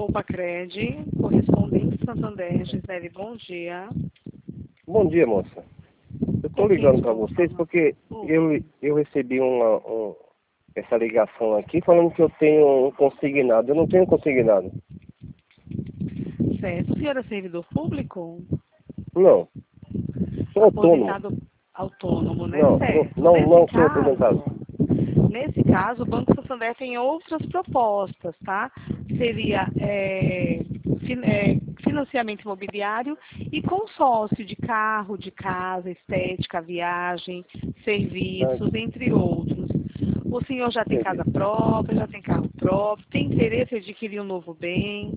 Copacred, correspondente Santander, Gisele, bom dia. Bom dia, moça. Eu estou ligando para vocês porque eu recebi essa ligação aqui falando que eu tenho um consignado. Eu não tenho consignado. Certo. O senhor é servidor público? Não. Sou autônomo. Aposentado autônomo, né? Não, certo. não sou aposentado. Nesse caso, o Banco Santander tem outras propostas, tá? Seria financiamento imobiliário e consórcio de carro, de casa, estética, viagem, serviços, entre outros. O senhor já tem casa própria, já tem carro próprio, tem interesse em adquirir um novo bem?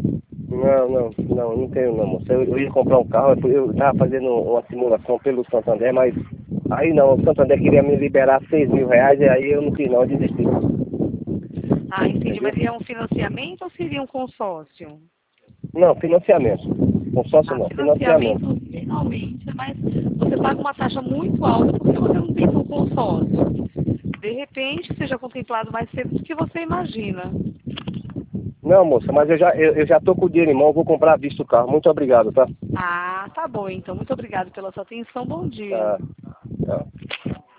Não tenho não, moça. Eu ia comprar um carro, eu estava fazendo uma simulação pelo Santander, mas aí não, o Santander queria me liberar R$6.000 e aí eu não quis não, eu desisti. Ah, entendi. Mas seria um financiamento ou seria um consórcio? Não, financiamento. Consórcio não, financiamento. Geralmente, mas você paga uma taxa muito alta porque você não tem um consórcio. De repente, seja contemplado mais cedo do que você imagina. Não, moça, mas eu já estou com o dinheiro em mão, vou comprar à vista o carro. Muito obrigado, tá? Ah, tá bom, então. Muito obrigado pela sua atenção. Bom dia. Tá.